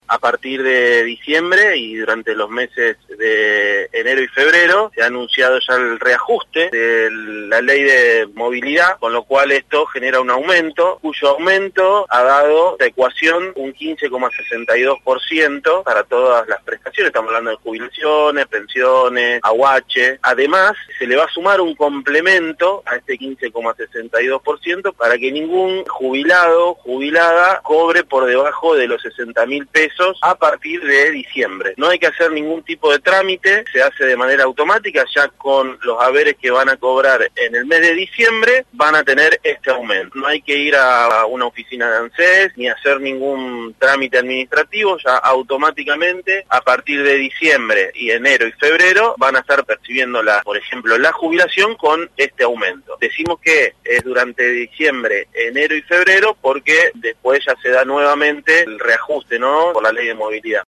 A partir de diciembre y durante los meses de enero y febrero se ha anunciado ya el reajuste de la ley de movilidad, con lo cual esto genera un aumento, cuyo aumento ha dado de ecuación un 15,62% para todas las prestaciones. Estamos hablando de jubilaciones, pensiones, aguache. Además, se le va a sumar un complemento a este 15,62% para que ningún jubilado, jubilada, cobre por debajo de los 60.000 pesos a partir de diciembre. No hay que hacer ningún tipo de trámite, se hace de manera automática, ya con los haberes que van a cobrar en el mes de diciembre van a tener este aumento. No hay que ir a una oficina de ANSES ni hacer ningún trámite administrativo, ya automáticamente a partir de diciembre y enero y febrero van a estar percibiendo por ejemplo, la jubilación con este aumento. Decimos que es durante diciembre, enero y febrero porque después ya se da nuevamente el reajuste, ¿no?, por la ley de movilidad.